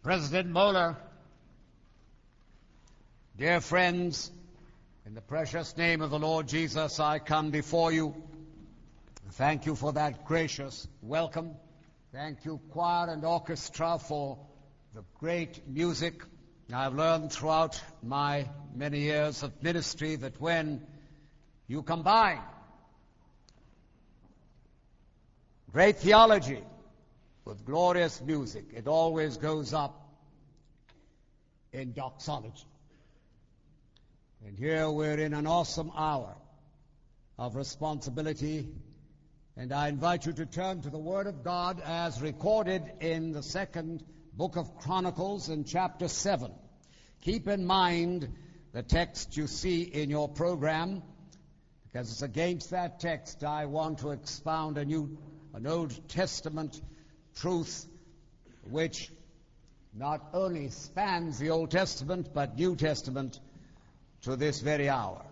President Moeller, dear friends, in the precious name of the Lord Jesus, I come before you. Thank you for that gracious welcome. Thank you, choir and orchestra, for the great music. I've learned throughout my many years of ministry that when you combine great theology with glorious music, it always goes up in doxology. And here we're in an awesome hour of responsibility, and I invite you to turn to the Word of God as recorded in the second book of Chronicles in chapter 7. Keep in mind the text you see in your program, because it's against that text I want to expound an Old Testament truth which not only spans the Old Testament but New Testament to this very hour.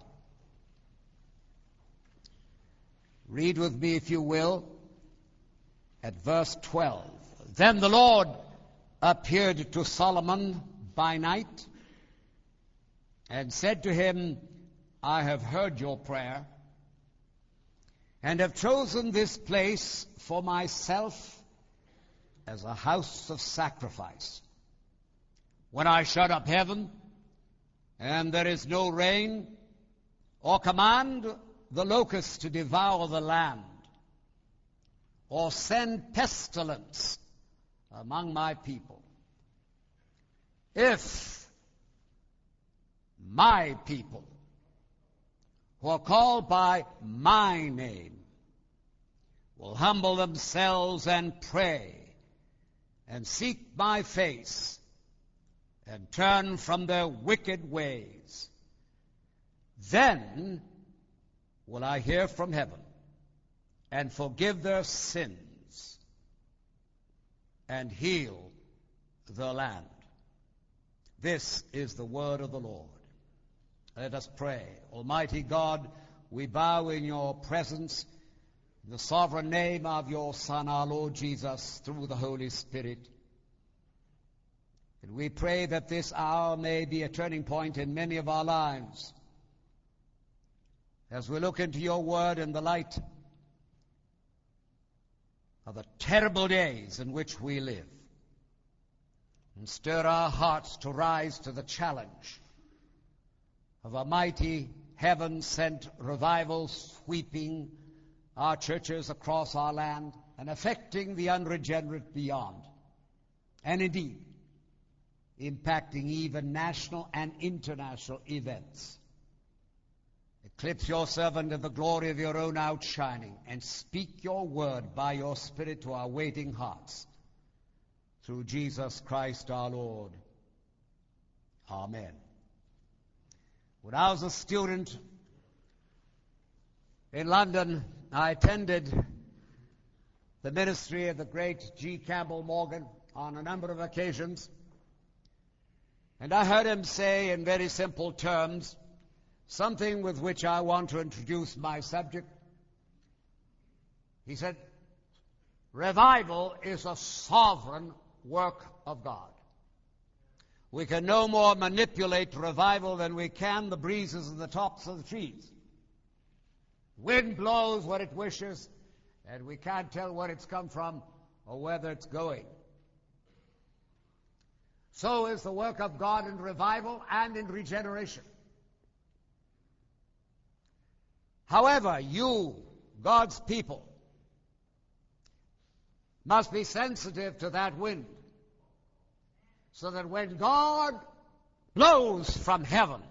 Read with me, if you will, at verse 12. Then the Lord appeared to Solomon by night and said to him, I have heard your prayer and have chosen this place for myself as a house of sacrifice. When I shut up heaven and there is no rain, or command the locusts to devour the land, or send pestilence among my people, if my people, who are called by my name, will humble themselves and pray and seek my face and turn from their wicked ways, then will I hear from heaven and forgive their sins and heal the land. This is the word of the Lord. Let us pray. Almighty God, we bow in your presence in the sovereign name of your Son, our Lord Jesus, through the Holy Spirit. And we pray that this hour may be a turning point in many of our lives as we look into your word in the light of the terrible days in which we live, and stir our hearts to rise to the challenge of a mighty heaven-sent revival sweeping our churches across our land and affecting the unregenerate beyond, and indeed impacting even national and international events. Eclipse your servant in the glory of your own outshining, and speak your word by your Spirit to our waiting hearts. Through Jesus Christ our Lord. Amen. When I was a student in London, I attended the ministry of the great G. Campbell Morgan on a number of occasions. And I heard him say in very simple terms something with which I want to introduce my subject. He said, revival is a sovereign work of God. We can no more manipulate revival than we can the breezes and the tops of the trees. Wind blows what it wishes, and we can't tell where it's come from or whether it's going. So is the work of God in revival and in regeneration. However, you, God's people, must be sensitive to that wind, so that when God blows from heaven,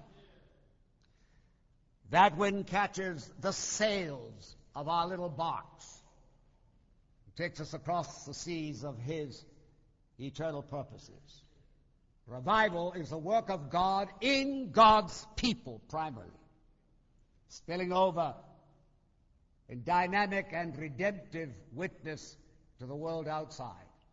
that wind catches the sails of our little barks and takes us across the seas of His eternal purposes. Revival is the work of God in God's people primarily, spilling over in dynamic and redemptive witness to the world outside.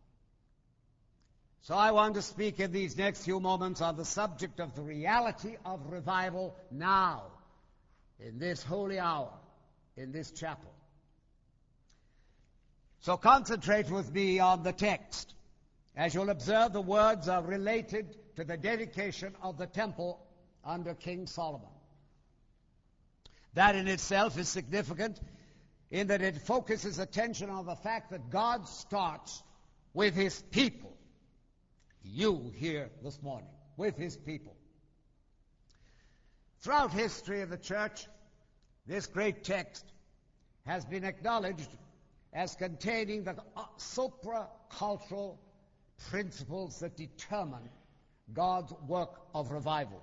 So I want to speak in these next few moments on the subject of the reality of revival now, in this holy hour, in this chapel. So concentrate with me on the text As you'll observe, the words are related to the dedication of the temple under King Solomon. That in itself is significant in that it focuses attention on the fact that God starts with his people. You here this morning, with his people. Throughout history of the church, this great text has been acknowledged as containing the supracultural principles that determine God's work of revival.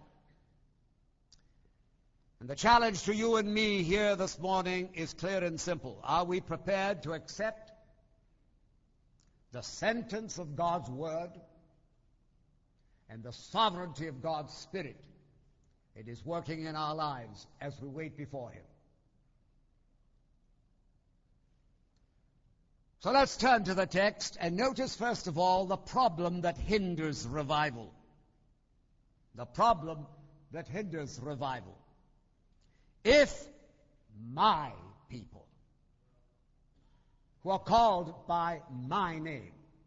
And the challenge to you and me here this morning is clear and simple. Are we prepared to accept the sentence of God's word and the sovereignty of God's Spirit? It is working in our lives as we wait before him. So let's turn to the text and notice first of all the problem that hinders revival. The problem that hinders revival. If my people, who are called by my name.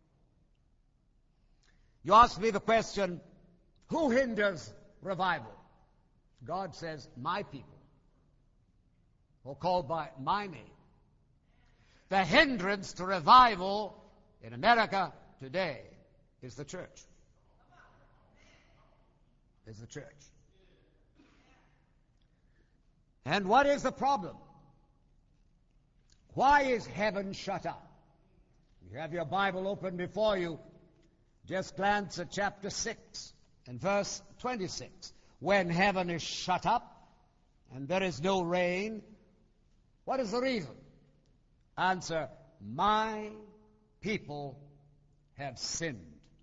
You ask me the question, who hinders revival? God says, my people, who are called by my name. The hindrance to revival in America today is the church. Is the church. And what is the problem? Why is heaven shut up? You have your Bible open before you. Just glance at chapter 6 and verse 26. When heaven is shut up and there is no rain, what is the reason? Answer, my people have sinned.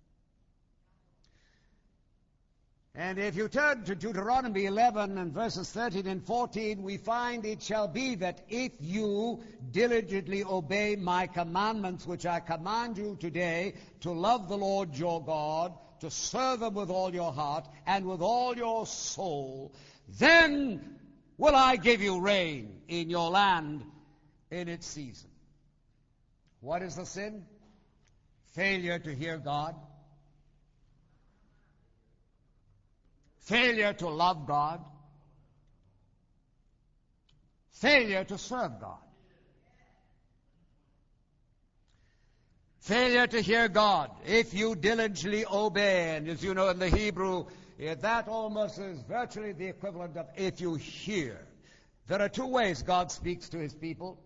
And if you turn to Deuteronomy 11 and verses 13 and 14, we find it shall be that if you diligently obey my commandments, which I command you today, to love the Lord your God, to serve him with all your heart and with all your soul, then will I give you rain in your land in its season. What is the sin? Failure to hear God. Failure to love God. Failure to serve God. Failure to hear God. If you diligently obey, and as you know in the Hebrew, that almost is virtually the equivalent of if you hear. There are two ways God speaks to his people.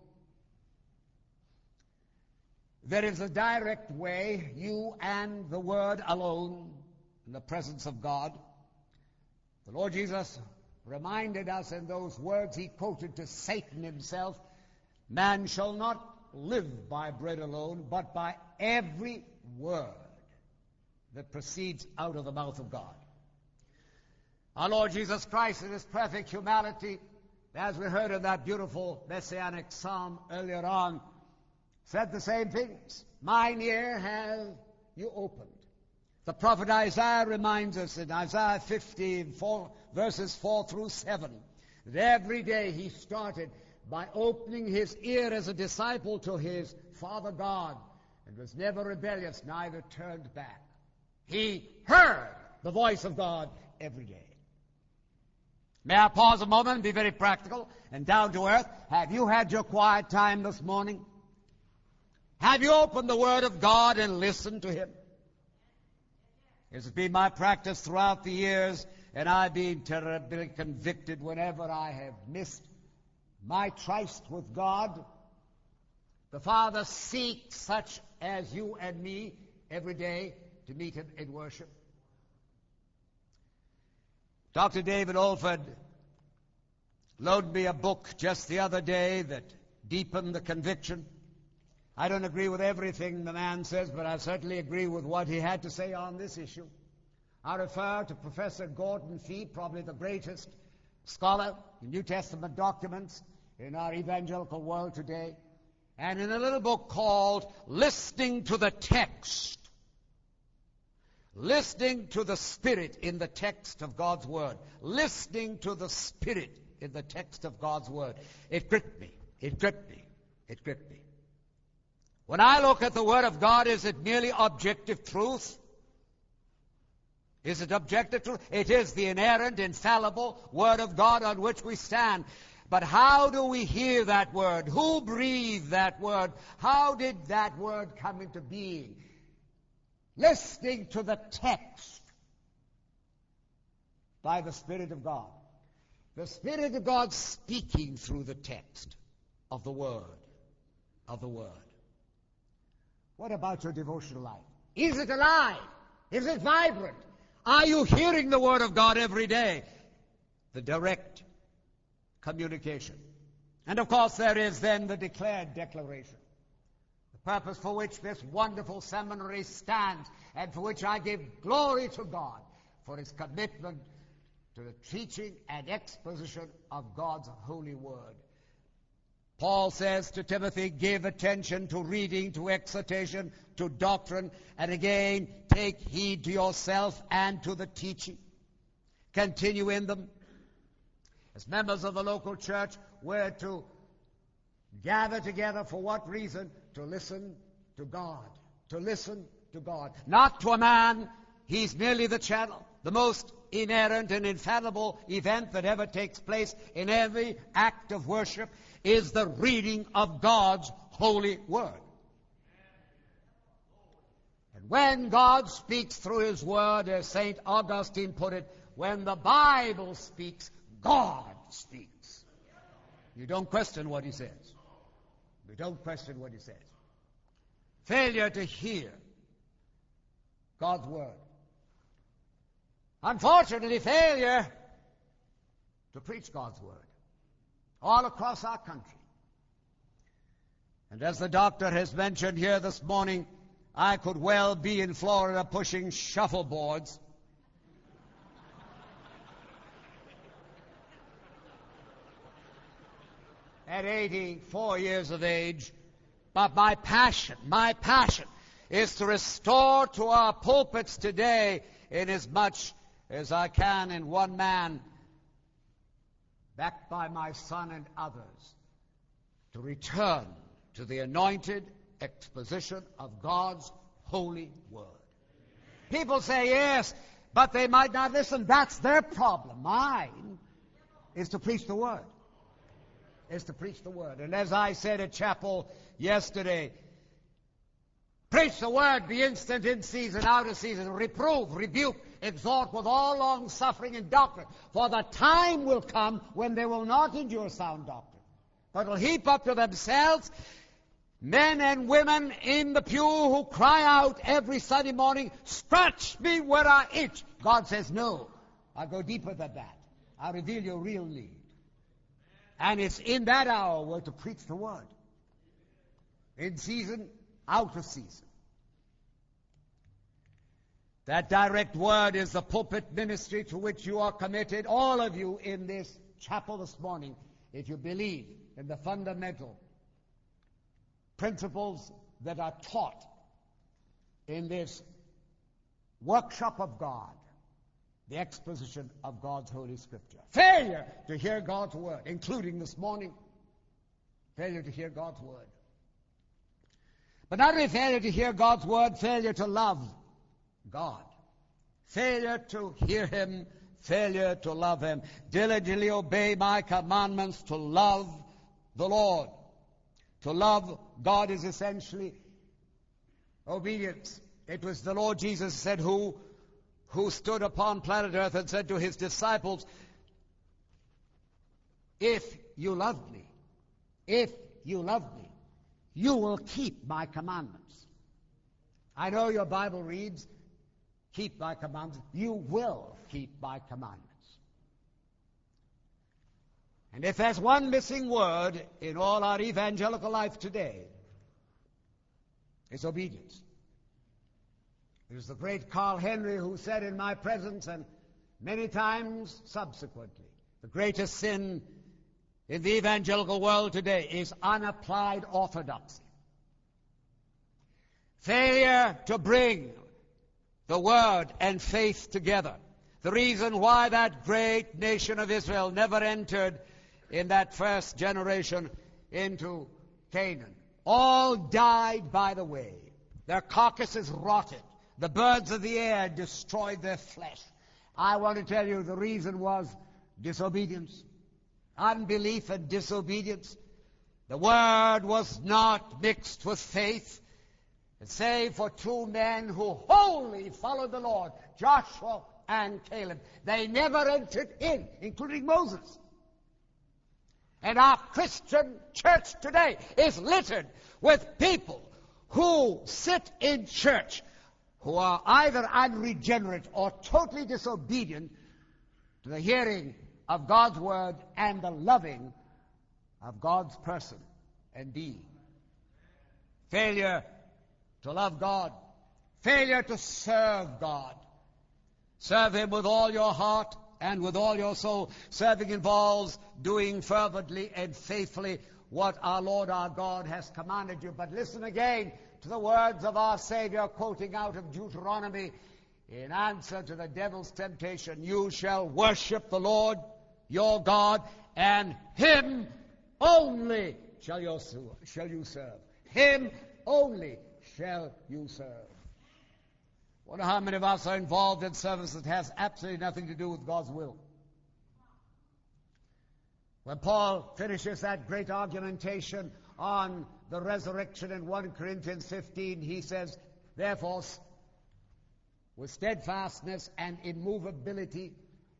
There is a direct way, you and the Word alone, in the presence of God. The Lord Jesus reminded us in those words he quoted to Satan himself, man shall not live by bread alone, but by every word that proceeds out of the mouth of God. Our Lord Jesus Christ in his perfect humanity, as we heard in that beautiful messianic psalm earlier on, said the same things. Mine ear have you opened. The prophet Isaiah reminds us in Isaiah 50, verses 4 through 7, that every day he started by opening his ear as a disciple to his Father God, and was never rebellious, neither turned back. He heard the voice of God every day. May I pause a moment and be very practical and down to earth? Have you had your quiet time this morning? Have you opened the Word of God and listened to him? This has been my practice throughout the years, and I've been terribly convicted whenever I have missed my tryst with God. The Father seeks such as you and me every day to meet him in worship. Dr. David Olford loaned me a book just the other day that deepened the conviction. I don't agree with everything the man says, but I certainly agree with what he had to say on this issue. I refer to Professor Gordon Fee, probably the greatest scholar in New Testament documents in our evangelical world today, and in a little book called Listening to the Text. Listening to the Spirit in the text of God's Word. Listening to the Spirit in the text of God's Word. It gripped me. It gripped me. It gripped me. When I look at the Word of God, is it merely objective truth? Is it objective truth? It is the inerrant, infallible Word of God on which we stand. But how do we hear that Word? Who breathed that Word? How did that Word come into being? Listening to the text by the Spirit of God. The Spirit of God speaking through the text of the Word. Of the Word. What about your devotional life? Is it alive? Is it vibrant? Are you hearing the Word of God every day? The direct communication. And of course there is then the declared declaration. The purpose for which this wonderful seminary stands and for which I give glory to God for His commitment to the teaching and exposition of God's holy Word. Paul says to Timothy, give attention to reading, to exhortation, to doctrine, and again, take heed to yourself and to the teaching. Continue in them. As members of the local church, we're to gather together for what reason? To listen to God. To listen to God. Not to a man. He's merely the channel. The most inerrant and infallible event that ever takes place in every act of worship is the reading of God's holy Word. And when God speaks through His Word, as St. Augustine put it, when the Bible speaks, God speaks. You don't question what He says. You don't question what He says. Failure to hear God's Word. Unfortunately, failure to preach God's Word all across our country. And as the doctor has mentioned here this morning, I could well be in Florida pushing shuffleboards at 84 years of age. But my passion is to restore to our pulpits today, in as much as I can in one man, backed by my son and others, to return to the anointed exposition of God's holy Word. People say yes, but they might not listen. That's their problem. Mine is to preach the Word. Is to preach the Word. And as I said at chapel yesterday, preach the Word, be instant in season, out of season, reprove, rebuke, exhort with all long suffering and doctrine. For the time will come when they will not endure sound doctrine, but will heap up to themselves men and women in the pew who cry out every Sunday morning, scratch me where I itch. God says, no, I'll go deeper than that. I'll reveal your real need. And it's in that hour we're to preach the Word. In season, out of season. That direct Word is the pulpit ministry to which you are committed, all of you in this chapel this morning, if you believe in the fundamental principles that are taught in this workshop of God, the exposition of God's Holy Scripture. Failure to hear God's Word, including this morning, failure to hear God's Word. But not only failure to hear God's Word, failure to love God. Failure to hear Him, failure to love Him. Diligently obey my commandments, to love the Lord. To love God is essentially obedience. It was the Lord Jesus said who stood upon planet Earth and said to His disciples, if you love me, you will keep my commandments. I know your Bible reads, keep my commandments. You will keep my commandments. And if there's one missing word in all our evangelical life today, it's obedience. It was the great Carl Henry who said in my presence and many times subsequently, the greatest sin in the evangelical world today is unapplied orthodoxy. Failure to bring the Word and faith together. The reason why that great nation of Israel never entered in that first generation into Canaan. all died by the way. Their carcasses rotted. The birds of the air destroyed their flesh. I want to tell you the reason was disobedience. Unbelief and disobedience. The word was not mixed with faith. Save for two men who wholly followed the Lord, Joshua and Caleb. They never entered in, including Moses. And our Christian church today is littered with people who sit in church who are either unregenerate or totally disobedient to the hearing of God's word and the loving of God's person and being. Failure to love God. Failure to serve God. Serve Him with all your heart and with all your soul. Serving involves doing fervently and faithfully what our Lord our God has commanded you. But listen again to the words of our Savior, quoting out of Deuteronomy in answer to the devil's temptation. You shall worship the Lord your God, and Him only shall you serve. Him only shall you serve. I wonder how many of us are involved in service that has absolutely nothing to do with God's will. When Paul finishes that great argumentation on the resurrection in 1 Corinthians 15, he says, therefore, with steadfastness and immovability,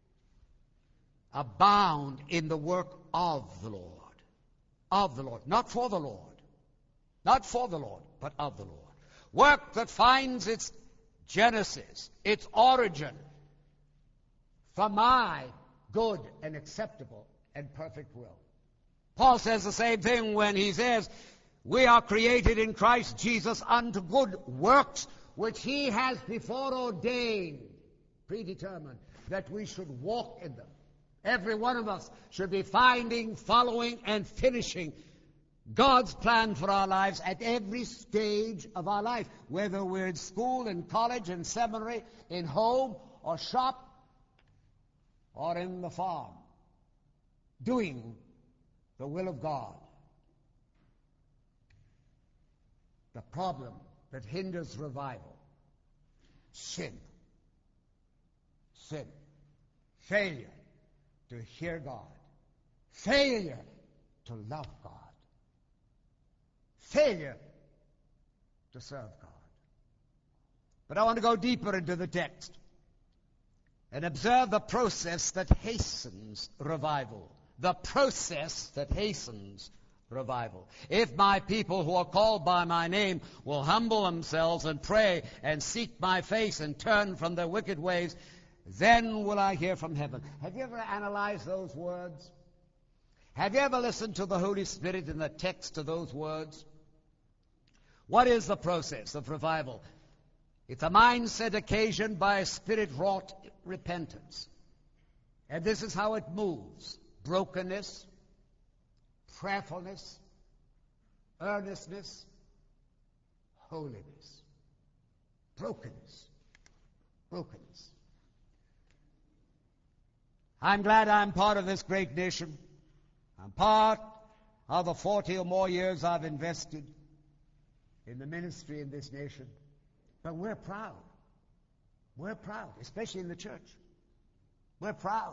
abound in the work of the Lord. Of the Lord. Not for the Lord. Not for the Lord, but of the Lord. Work that finds its genesis, its origin, from my good and acceptable and perfect will. Paul says the same thing when he says, we are created in Christ Jesus unto good works, which He has before ordained, predetermined, that we should walk in them. Every one of us should be finding, following, and finishing God's plan for our lives at every stage of our life, whether we're in school, in college, in seminary, in home, or shop, or in the farm, doing the will of God. The problem that hinders revival: sin. Sin. Failure to hear God. Failure to love God. Failure to serve God. But I want to go deeper into the text and observe the process that hastens revival. The process that hastens revival. If my people who are called by my name will humble themselves and pray and seek my face and turn from their wicked ways, then will I hear from heaven. Have you ever analyzed those words? Have you ever listened to the Holy Spirit in the text of those words? What is the process of revival? It's a mindset occasioned by a Spirit-wrought repentance. And this is how it moves: brokenness, prayerfulness, earnestness, holiness. Brokenness. Brokenness. I'm glad I'm part of this great nation. I'm part of the 40 or more years I've invested in the ministry in this nation. But we're proud. We're proud, especially in the church. We're proud.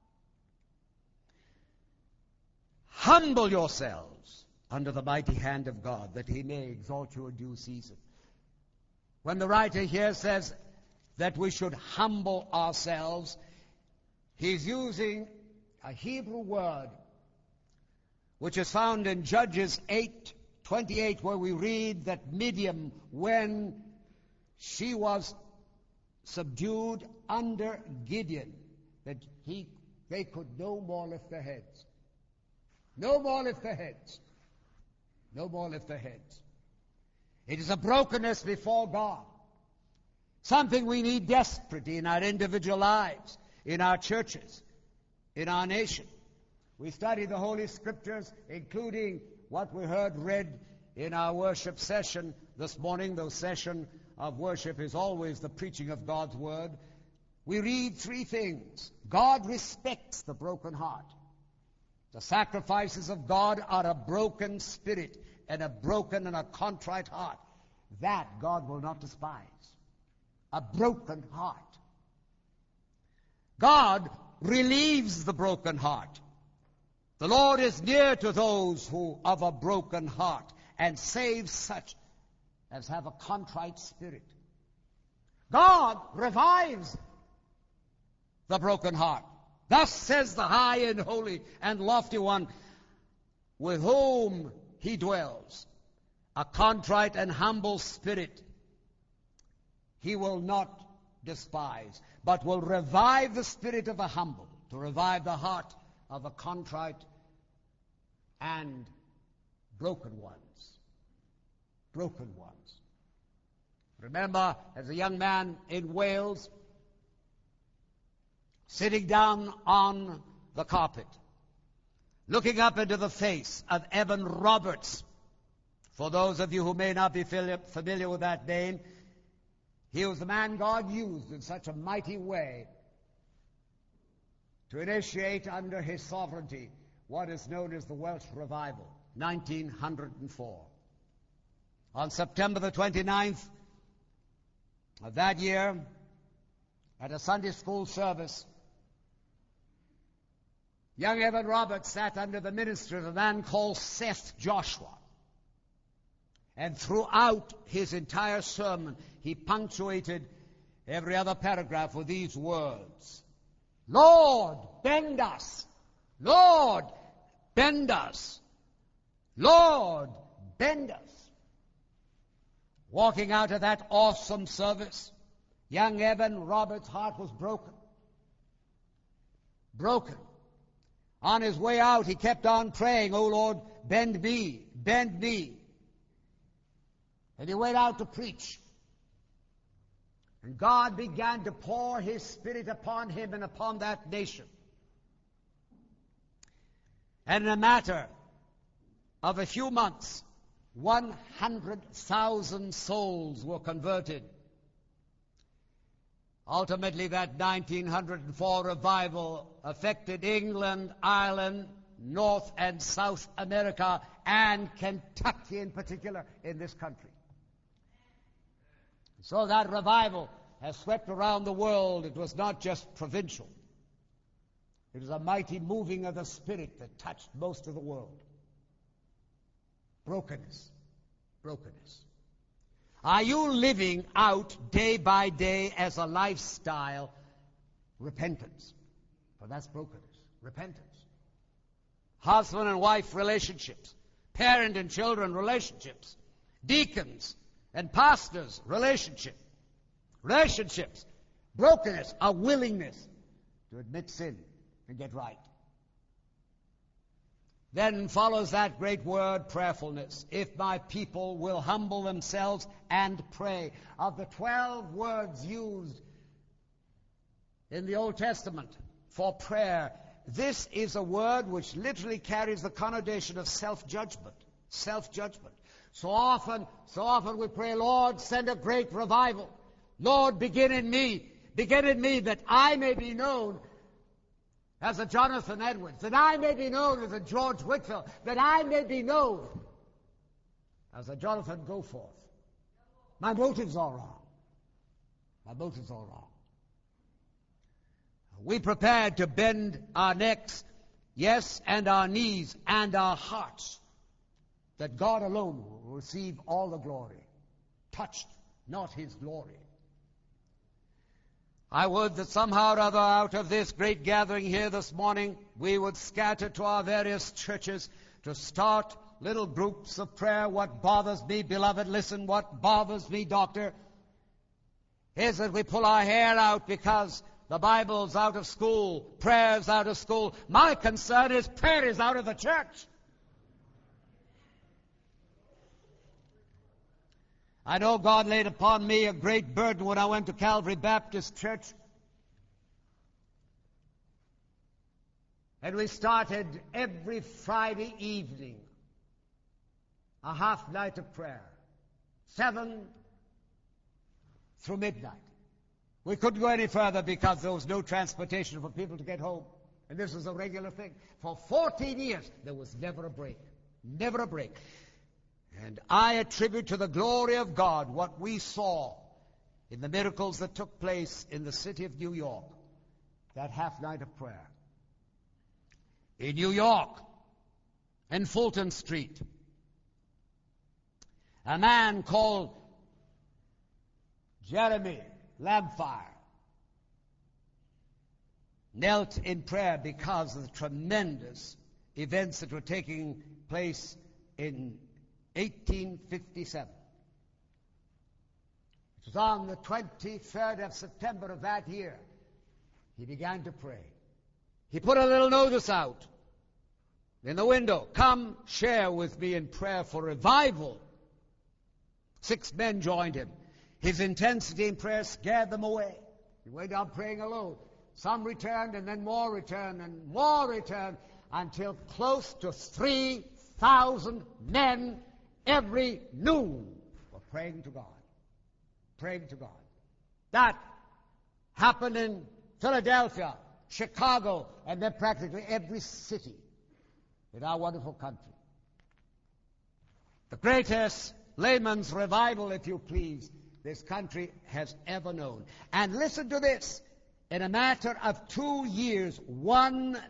Humble yourselves under the mighty hand of God, that He may exalt you in due season. When the writer here says that we should humble ourselves, he's using a Hebrew word which is found in Judges 8:28, where we read that Midian, when she was subdued under Gideon, that they could no more lift their heads. No more lift their heads. No more lift their heads. It is a brokenness before God. Something we need desperately in our individual lives, in our churches, in our nation. We study the Holy Scriptures, including what we heard read in our worship session this morning. The session of worship is always the preaching of God's Word. We read three things. God respects the broken heart. The sacrifices of God are a broken spirit and a broken and a contrite heart, that God will not despise. A broken heart. God relieves the broken heart. The Lord is near to those who of a broken heart, and saves such as have a contrite spirit. God revives the broken heart. Thus says the high and holy and lofty one, with whom he dwells. A contrite and humble spirit he will not despise, but will revive the spirit of the humble, to revive the heart of the contrite and broken ones. Broken ones. Remember, as a young man in Wales, sitting down on the carpet, looking up into the face of Evan Roberts. For those of you who may not be familiar with that name, he was the man God used in such a mighty way to initiate under his sovereignty what is known as the Welsh Revival, 1904. On September the 29th of that year, at a Sunday school service, young Evan Roberts sat under the ministry of a man called Seth Joshua. And throughout his entire sermon, he punctuated every other paragraph with these words: Lord, bend us. Lord, bend us. Lord, bend us. Walking out of that awesome service, young Evan Roberts' heart was broken. Broken. On his way out, he kept on praying, "Oh Lord, bend me, bend me." And he went out to preach. And God began to pour his Spirit upon him and upon that nation. And in a matter of a few months, 100,000 souls were converted. Ultimately, that 1904 revival affected England, Ireland, North and South America, and Kentucky in particular in this country. So that revival has swept around the world. It was not just provincial. It was a mighty moving of the Spirit that touched most of the world. Brokenness. Brokenness. Are you living out day by day as a lifestyle repentance? For that's brokenness. Repentance. Husband and wife relationships. Parent and children relationships. Deacons and pastors relationships. Brokenness. A willingness to admit sin and get right. Then follows that great word, prayerfulness. If my people will humble themselves and pray. Of the 12 words used in the Old Testament for prayer, this is a word which literally carries the connotation of self-judgment. Self-judgment. So often we pray, Lord, send a great revival. Lord, begin in me that I may be known as a Jonathan Edwards, that I may be known as a George Whitfield, that I may be known as a Jonathan Goforth. My motives are wrong. My motives are wrong. We prepared to bend our necks, yes, and our knees and our hearts, that God alone will receive all the glory, touched not his glory. I would that somehow or other out of this great gathering here this morning, we would scatter to our various churches to start little groups of prayer. What bothers me, beloved, listen, what bothers me, doctor, is that we pull our hair out because the Bible's out of school, prayer's out of school. My concern is prayer is out of the church. I know God laid upon me a great burden when I went to Calvary Baptist Church. And we started every Friday evening a half night of prayer, 7 through midnight. We couldn't go any further because there was no transportation for people to get home. And this was a regular thing. For 14 years, there was never a break. Never a break. And I attribute to the glory of God what we saw in the miracles that took place in the city of New York, that half night of prayer. In New York, in Fulton Street, a man called Jeremy Lampfire knelt in prayer because of the tremendous events that were taking place in 1857. It was on the 23rd of September of that year he began to pray. He put a little notice out in the window, "Come share with me in prayer for revival." 6 men joined him. His intensity in prayer scared them away. He went on praying alone. Some returned, and then more returned, and more returned, until close to 3,000 men every noon were praying to God. Praying to God. That happened in Philadelphia, Chicago, and then practically every city in our wonderful country. The greatest layman's revival, if you please, this country has ever known. And listen to this. In a matter of 2 years, 1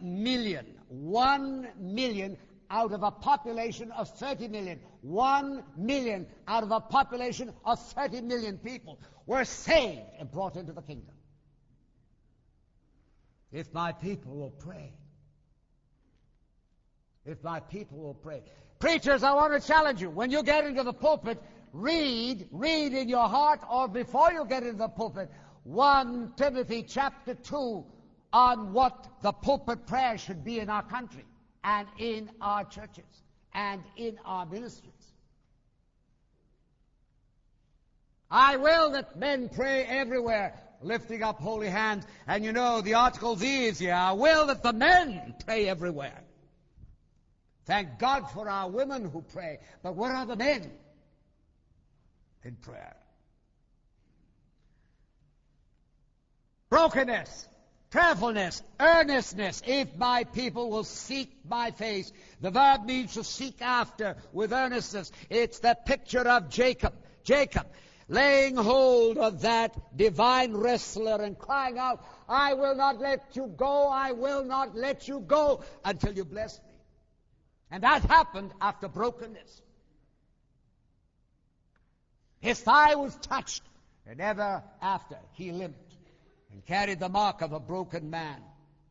million out of a population of 30 million, 1 million out of a population of 30 million people were saved and brought into the kingdom. If my people will pray. If my people will pray. Preachers, I want to challenge you. When you get into the pulpit, read in your heart, or before you get into the pulpit, 1 Timothy chapter 2 on what the pulpit prayer should be in our country and in our churches and in our ministries. I will that men pray everywhere, lifting up holy hands. And you know, the article V is here. I will that the men pray everywhere. Thank God for our women who pray. But where are the men in prayer? Brokenness, prayerfulness, earnestness. If my people will seek my face. The verb means to seek after with earnestness. It's the picture of Jacob. Jacob laying hold of that divine wrestler and crying out, "I will not let you go, I will not let you go until you bless me." And that happened after brokenness. His thigh was touched, and ever after he limped and carried the mark of a broken man.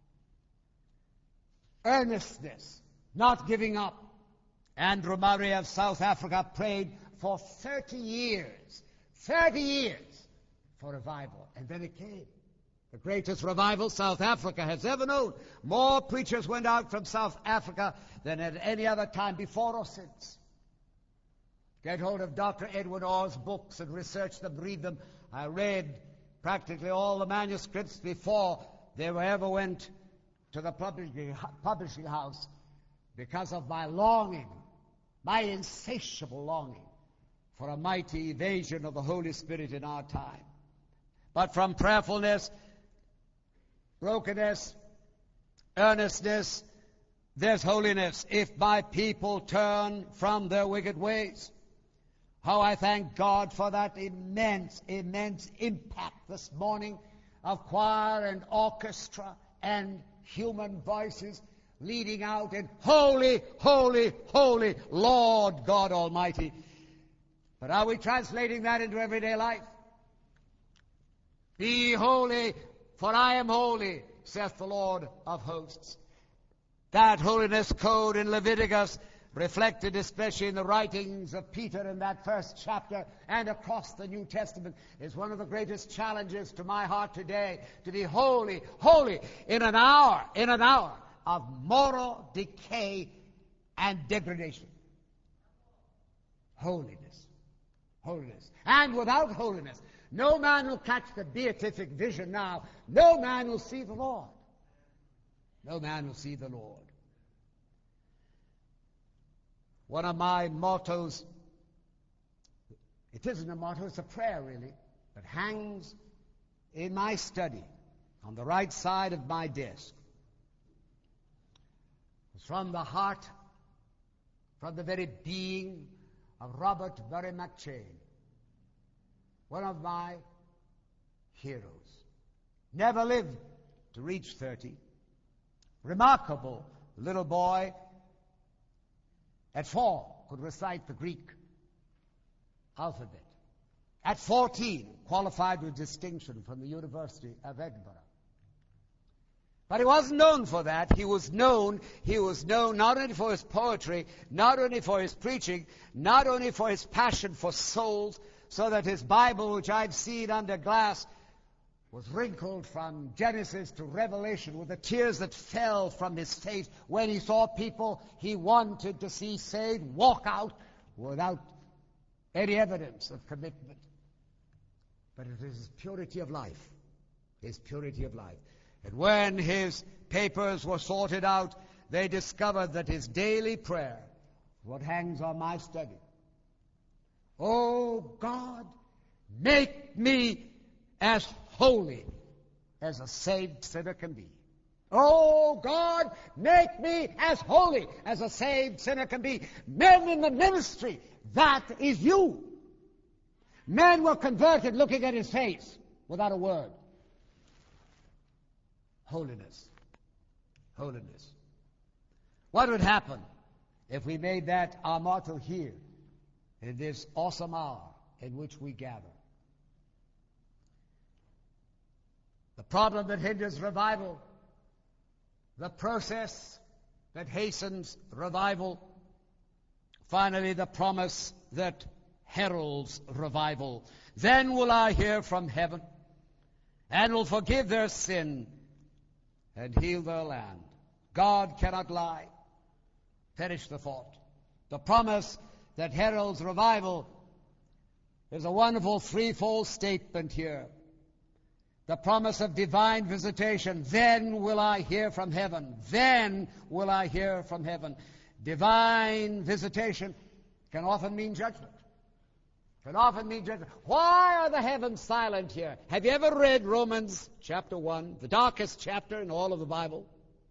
Earnestness, not giving up. Andrew Murray of South Africa prayed for 30 years for revival, and then it came. The greatest revival South Africa has ever known. More preachers went out from South Africa than at any other time before or since. Get hold of Dr. Edward Orr's books and research them, read them. I read practically all the manuscripts before they ever went to the publishing house because of my longing, my insatiable longing for a mighty evasion of the Holy Spirit in our time. But from prayerfulness, brokenness, earnestness, there's holiness. If my people turn from their wicked ways. How I thank God for that immense impact this morning of choir and orchestra and human voices leading out in holy, holy, holy Lord God Almighty. But are we translating that into everyday life? Be holy, for I am holy, saith the Lord of hosts. That holiness code in Leviticus, reflected especially in the writings of Peter in that first chapter and across the New Testament, is one of the greatest challenges to my heart today, to be holy, holy in an hour of moral decay and degradation. Holiness. And without holiness, no man will catch the beatific vision now. No man will see the Lord. No man will see the Lord. One of my mottos, it isn't a motto, it's a prayer really, that hangs in my study on the right side of my desk. It's from the heart, from the very being of Robert Murray McCheyne, one of my heroes. Never lived to reach 30. Remarkable little boy. At 4, could recite the Greek alphabet. At 14, qualified with distinction from the University of Edinburgh. But he wasn't known for that. He was known not only for his poetry, not only for his preaching, not only for his passion for souls, so that his Bible, which I've seen under glass, was wrinkled from Genesis to Revelation with the tears that fell from his face when he saw people he wanted to see saved walk out without any evidence of commitment. But it is his purity of life. His purity of life. And when his papers were sorted out, they discovered that his daily prayer, what hangs on my study, "Oh God, make me as holy as a saved sinner can be. Oh God, make me as holy as a saved sinner can be." Men in the ministry, that is you. Men were converted looking at his face without a word. Holiness. Holiness. What would happen if we made that our motto here in this awesome hour in which we gather? The problem that hinders revival, the process that hastens revival, finally the promise that heralds revival. Then will I hear from heaven, and will forgive their sin, and heal their land. God cannot lie. Perish the thought. The promise that heralds revival is a wonderful threefold statement here. The promise of divine visitation. Then will I hear from heaven. Then will I hear from heaven. Divine visitation can often mean judgment. Can often mean judgment. Why are the heavens silent here? Have you ever read Romans chapter 1, the darkest chapter in all of the Bible?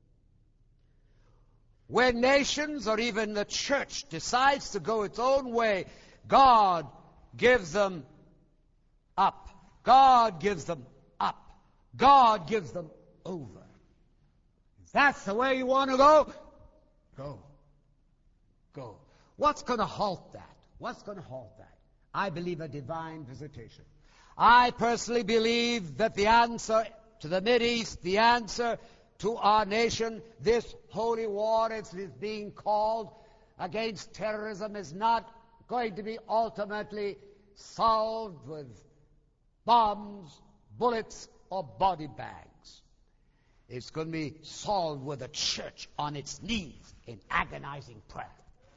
When nations or even the church decides to go its own way, God gives them up. God gives them up. God gives them over. If that's the way you want to go, go. Go. What's going to halt that? What's going to halt that? I believe a divine visitation. I personally believe that the answer to the Mideast, the answer to our nation, this holy war as it is being called against terrorism, is not going to be ultimately solved with bombs, bullets, or body bags. It's going to be solved with the church on its knees in agonizing prayer.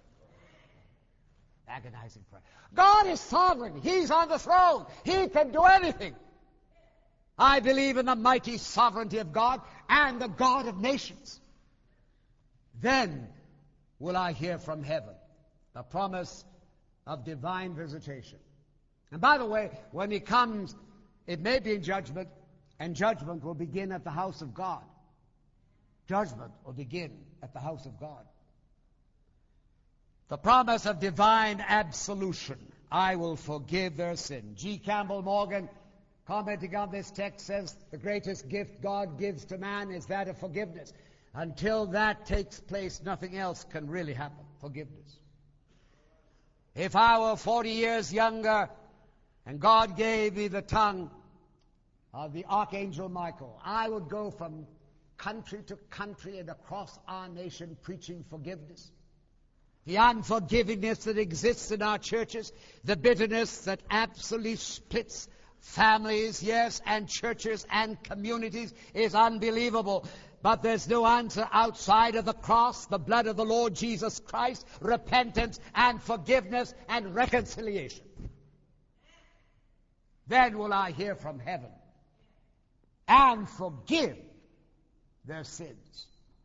Agonizing prayer. God is sovereign. He's on the throne. He can do anything. I believe in the mighty sovereignty of God and the God of nations. Then will I hear from heaven the promise of divine visitation. And by the way, when He comes, it may be in judgment, and judgment will begin at the house of God. Judgment will begin at the house of God. The promise of divine absolution. I will forgive their sin. G. Campbell Morgan, commenting on this text, says the greatest gift God gives to man is that of forgiveness. Until that takes place, nothing else can really happen. Forgiveness. If I were 40 years younger and God gave me the tongue of the Archangel Michael, I would go from country to country and across our nation preaching forgiveness. The unforgivingness that exists in our churches, the bitterness that absolutely splits families, yes, and churches and communities is unbelievable. But there's no answer outside of the cross, the blood of the Lord Jesus Christ, repentance and forgiveness and reconciliation. Then will I hear from heaven and forgive their sins.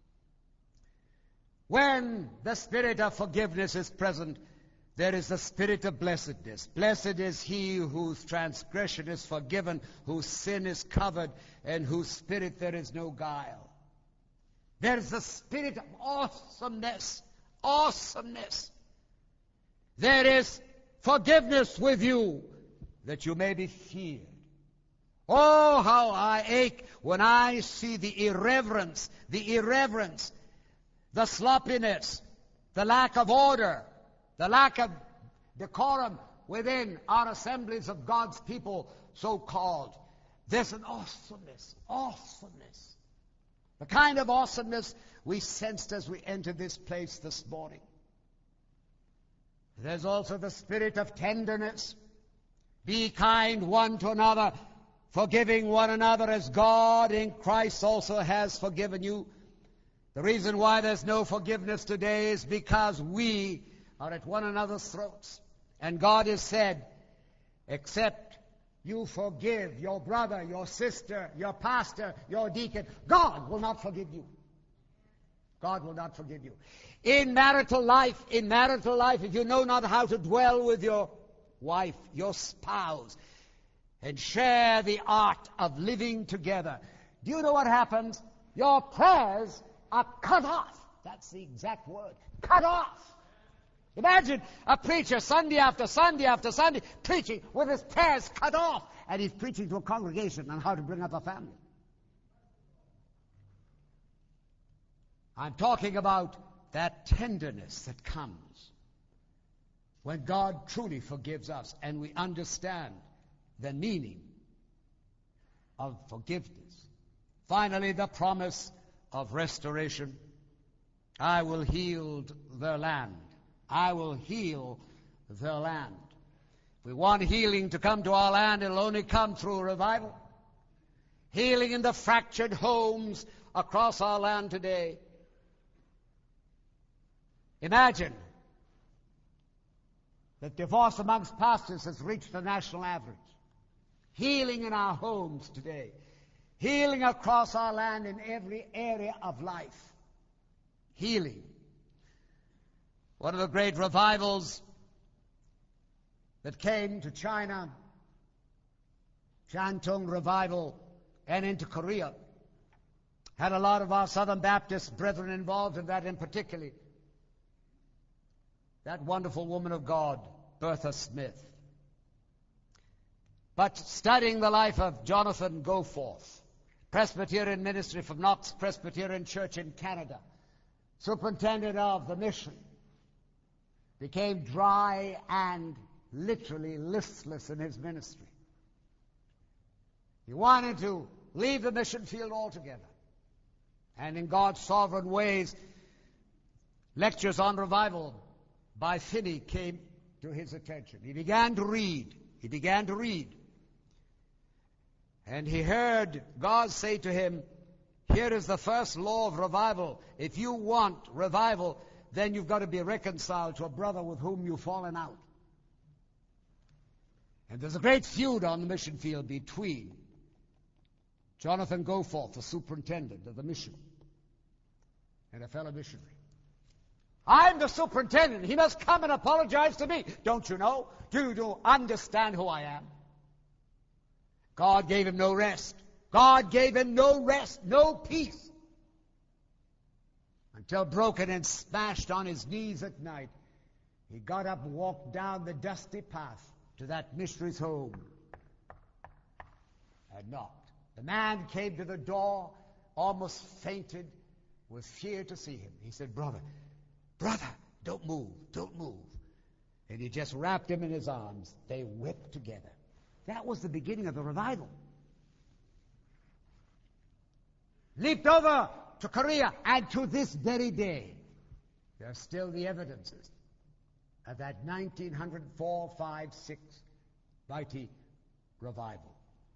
When the spirit of forgiveness is present, there is the spirit of blessedness. Blessed is he whose transgression is forgiven, whose sin is covered, and whose spirit there is no guile. There is the spirit of awesomeness. Awesomeness. There is forgiveness with you, that you may be feared. Oh, how I ache when I see the irreverence, the sloppiness, the lack of order, the lack of decorum within our assemblies of God's people, so-called. There's an awesomeness. The kind of awesomeness we sensed as we entered this place this morning. There's also the spirit of tenderness. Be kind one to another, forgiving one another as God in Christ also has forgiven you. The reason why there's no forgiveness today is because we are at one another's throats. And God has said, except you forgive your brother, your sister, your pastor, your deacon, God will not forgive you. God will not forgive you. In marital life, if you know not how to dwell with your wife, your spouse, and share the art of living together, do you know what happens? Your prayers are cut off. That's the exact word. Cut off. Imagine a preacher Sunday after Sunday after Sunday preaching with his prayers cut off, and he's preaching to a congregation on how to bring up a family. I'm talking about that tenderness that comes when God truly forgives us and we understand the meaning of forgiveness. Finally, the promise of restoration. I will heal their land. I will heal their land. If we want healing to come to our land, it'll only come through revival. Healing in the fractured homes across our land today. Imagine that divorce amongst pastors has reached the national average. Healing in our homes today. Healing across our land in every area of life. Healing. One of the great revivals that came to China, Shantung revival, and into Korea, had a lot of our Southern Baptist brethren involved in that in particular. That wonderful woman of God, Bertha Smith. But studying the life of Jonathan Goforth, Presbyterian ministry from Knox Presbyterian Church in Canada, superintendent of the mission, became dry and literally listless in his ministry. He wanted to leave the mission field altogether. And in God's sovereign ways, lectures on revival by Finney came to his attention. He began to read. And he heard God say to him, here is the first law of revival. If you want revival, then you've got to be reconciled to a brother with whom you've fallen out. And there's a great feud on the mission field between Jonathan Goforth, the superintendent of the mission, and a fellow missionary. I'm the superintendent. He must come and apologize to me. Don't you know? Do you understand who I am? God gave him no rest. God gave him no rest, no peace. Until broken and smashed on his knees at night, he got up and walked down the dusty path to that missionary's home and knocked. The man came to the door, almost fainted with fear to see him. He said, brother, don't move. And he just wrapped him in his arms. They wept together. That was the beginning of the revival. Leaped over to Korea, and to this very day, there are still the evidences of that 1904, 5, 6 mighty revival.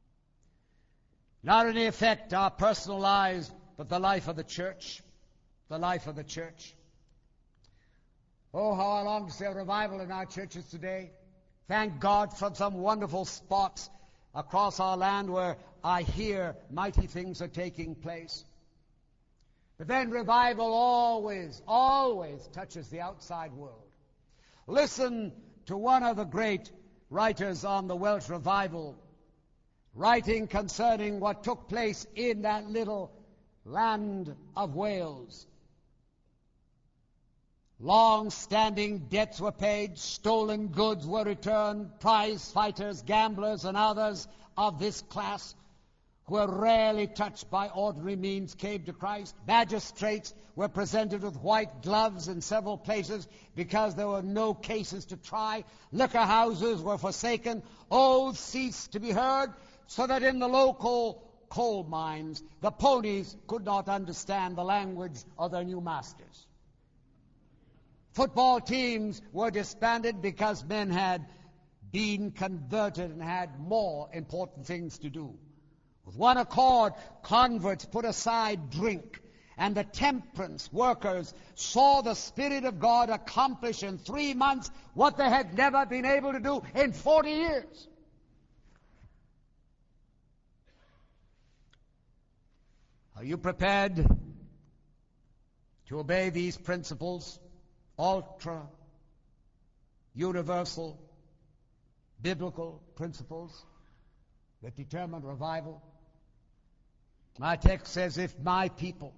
Not only affect our personal lives, but the life of the church. The life of the church. Oh, how I long to see a revival in our churches today. Thank God for some wonderful spots across our land where I hear mighty things are taking place. But then revival always touches the outside world. Listen to one of the great writers on the Welsh revival, writing concerning what took place in that little land of Wales. Long-standing debts were paid, stolen goods were returned, prize fighters, gamblers, and others of this class who were rarely touched by ordinary means came to Christ. Magistrates were presented with white gloves in several places because there were no cases to try. Liquor houses were forsaken. Oaths ceased to be heard, so that in the local coal mines the ponies could not understand the language of their new masters. Football teams were disbanded because men had been converted and had more important things to do. With one accord, converts put aside drink, and the temperance workers saw the Spirit of God accomplish in 3 months what they had never been able to do in 40 years. Are you prepared to obey these principles? Ultra, universal, biblical principles that determine revival. My text says, if my people,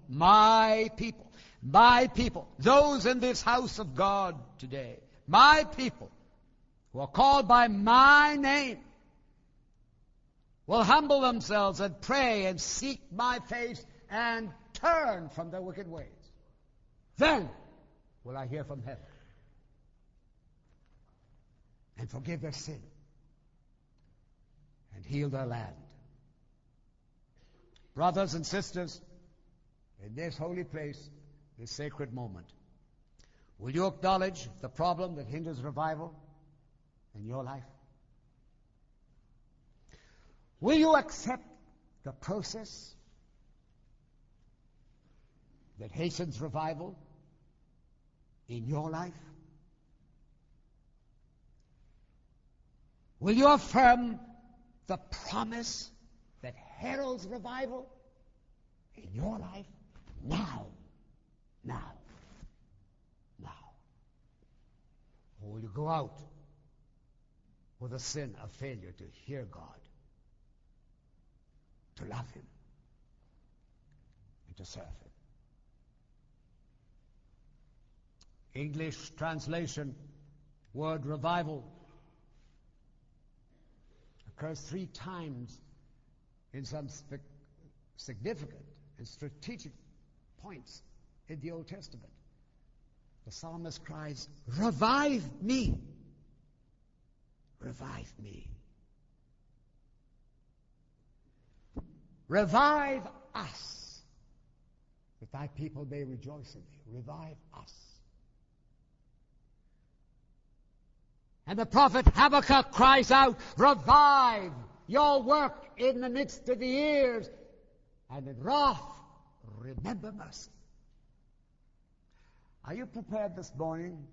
those in this house of God today, my people, who are called by my name, will humble themselves and pray and seek my face and turn from their wicked ways, then will I hear from heaven and forgive their sin and heal their land. Brothers and sisters, in this holy place, this sacred moment, will you acknowledge the problem that hinders revival in your life? Will you accept the process that hastens revival in your life? Will you affirm the promise that heralds revival in your life now? Or will you go out with a sin of failure to hear God, to love Him, and to serve Him? English translation, word revival, occurs 3 times in some significant and strategic points in the Old Testament. The psalmist cries, "Revive me! Revive me! Revive us, that thy people may rejoice in thee." Revive us. And the prophet Habakkuk cries out, "Revive your work in the midst of the years, and in wrath remember mercy." Are you prepared this morning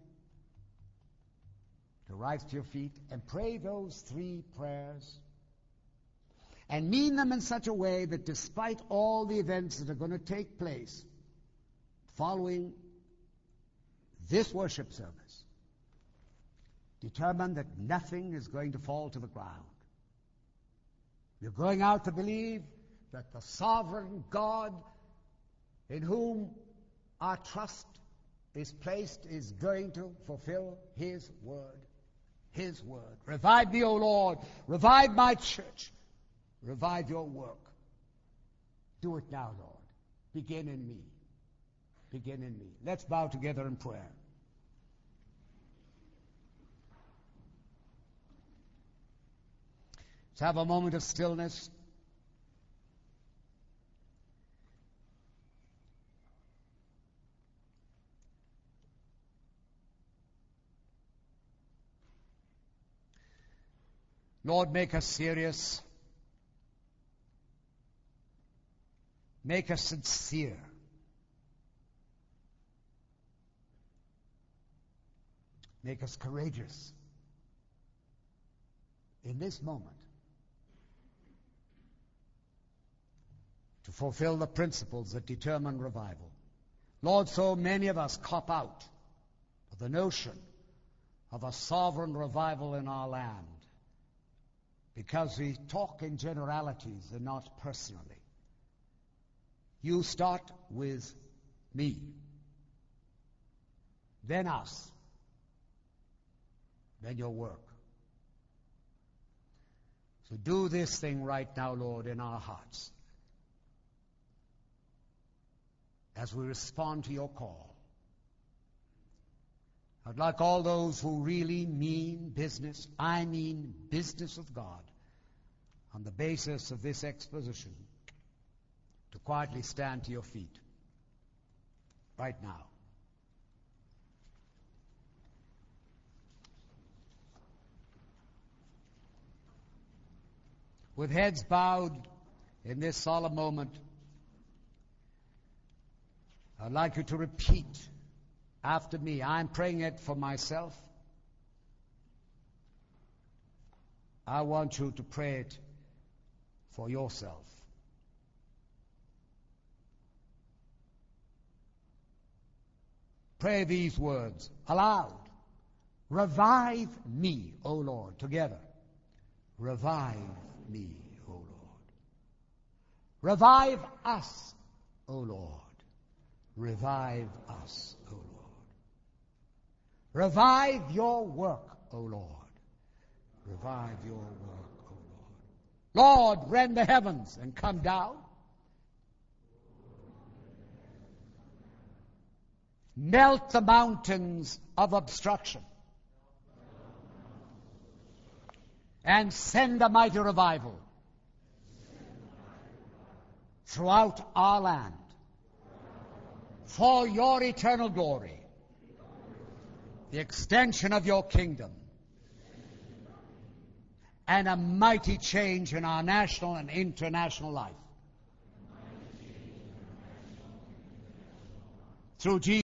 to rise to your feet and pray those 3 prayers and mean them in such a way that despite all the events that are going to take place following this worship service, determine that nothing is going to fall to the ground? You're going out to believe that the sovereign God in whom our trust is placed is going to fulfill His word. His word. Revive me, O Lord. Revive my church. Revive your work. Do it now, Lord. Begin in me. Begin in me. Let's bow together in prayer. Let's have a moment of stillness. Lord, make us serious. Make us sincere. Make us courageous in this moment to fulfill the principles that determine revival. Lord, so many of us cop out of the notion of a sovereign revival in our land because we talk in generalities and not personally. You start with me. then us, then your work. So do this thing right now, Lord, in our hearts as we respond to your call. I'd like all those who really mean business, I mean business with God, on the basis of this exposition, to quietly stand to your feet right now. With heads bowed in this solemn moment, I'd like you to repeat after me. I'm praying it for myself. I want you to pray it for yourself. Pray these words aloud. Revive me, O Lord. Together. Revive me, O Lord. Revive us, O Lord. Revive us, O Lord. Revive your work, O Lord. Revive your work, O Lord. Lord, rend the heavens and come down. Melt the mountains of obstruction. And send a mighty revival throughout our land for your eternal glory, the extension of your kingdom, and a mighty change in our national and international life. Through Jesus.